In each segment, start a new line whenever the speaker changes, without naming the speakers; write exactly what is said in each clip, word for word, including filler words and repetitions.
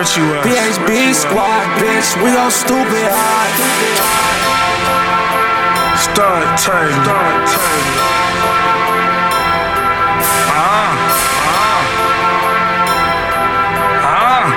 what you was.
B H B squad, bitch, we gon' stupid high.
Start turning. Start turning. Ah, ah. Ah,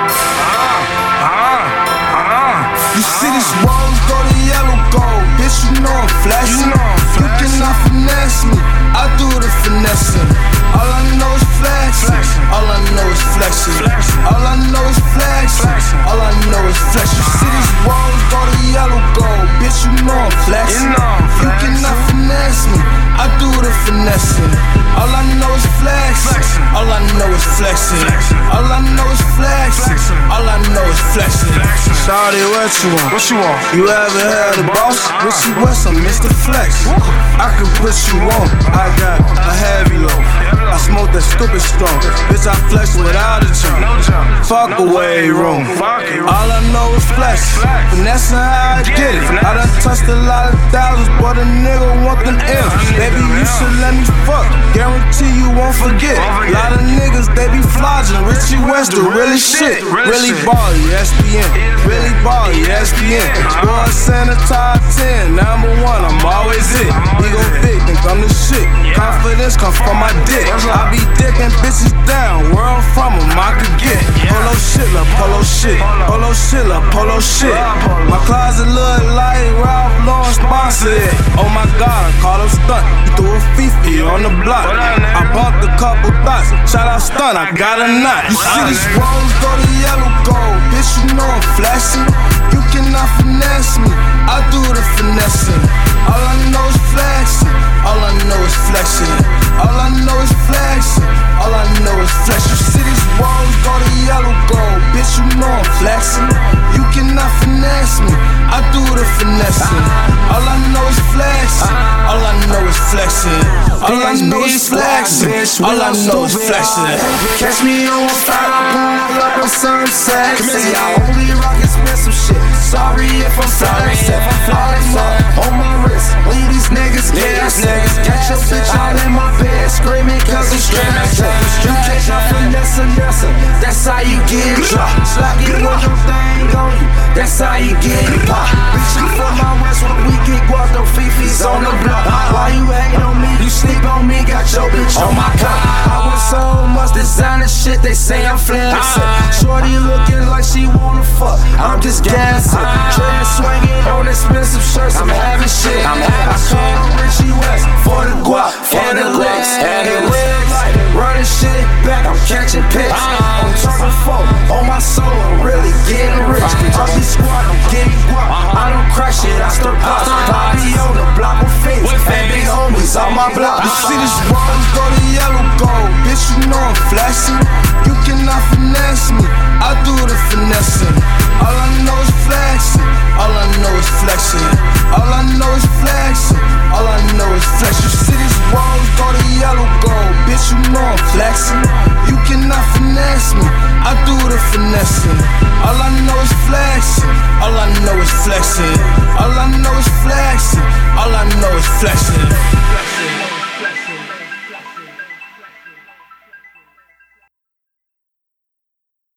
ah, ah, ah.
You see these walls go to yellow gold, bitch, you know I'm flashing.
You know I'm flashing.
You cannot finesse me, I do the finessing. All I know is flexing.
Flexing.
All I know is flexing.
Flexing.
All I know is flexing.
Flexing.
All I know is flexing. You see these walls go to yellow gold, bitch, you know I'm flexing.
You know I'm
You
flexing.
cannot finesse me, I do the finessing. All I know is flexing.
Flexing.
All I know is flexing.
Flexing.
All I know is flexing.
Flexing.
All I know is flexing.
Flexing.
Shawty, what you want?
What you want?
You ever had a boss?
Uh-uh.
Richie West, I'm Mister Flex. I can put you on. I got a heavy load. I smoke that stupid strong. Bitch, I flex without a jump.
No jump.
Fuck
No
away room.
Fuck it.
All I know is flex.
Flex.
Finessing how I get it. I done touched a lot of thousands, but a nigga want them M's. Baby, you should let me fuck. Guarantee you won't forget.
Won't forget.
Lot of niggas, they be flogging. Richie West, the really shit.
Really
Really
shit.
ballin', E S P N. Really ballin', E S P N. Boy, send a top ten. Number one, I'm always it. He go big, think I'm the shit. Confidence come from my dick. I be dicking bitches down. Where I'm from, 'em, I could get. Polo shit, la polo shit. Polo shit, la polo shit. My closet look like Ralph Lauren sponsor it. Oh my god, I call him stunt. He threw a Fifi on the block. I bumped a couple thoughts. Shout out stunt, I got a knot. You see these walls go to yellow gold. Bitch, you know I'm flashing. You cannot finesse me, I do the finessing. All I know is flexing. All I know is flexing. All I know is flexing. All I know is flexing. You see these walls go to yellow gold. Bitch, you know I'm flexing. You cannot finesse me, I do the finessing. All I know is flexing. All I know is flexing. All I know is flexing. All I know is flexing. Catch me on fire, pull up on some sexy. I only rock expensive shit. Sorry if I'm sorry if I'm flying up on my wrist. Leave these niggas gas. Catch your bitch out in my bed, screaming cause I'm stressed. You catch my finesse, finesse. That's how you get dropped. Slap it with your thing on you. That's how you get popped. Reaching for my west when we get guap, them Fifi's on the block. Why you hate on me? You sleep on me, got your bitch on my cock. I want so much designer shit, they say I'm flexing. Shorty looking like she wanna fuck, I'm just gassing. Tread swinging on expensive shirts, I'm having shit. I call him Richie West for the guap and the licks and the legs. Running shit back, I'm catching pics. I'm turning four on my soul, I'm really getting rich. Up the squad, I'm getting guap. I don't crash it, I stir pots. Bobby on the block with face, and big homies on my block. You see these walls go to yellow gold, bitch, you know I'm flashing. You cannot finesse me, I do the finessing. All I know is flexing. All I know is flexing. All I know is flexing. All I know is flexing. You see these walls go to yellow gold, bitch, you know I'm flexing. You cannot finesse me, I do the finessing. All I know is flexing. All I know is flexing. All I know is flexing. All I know is flexing.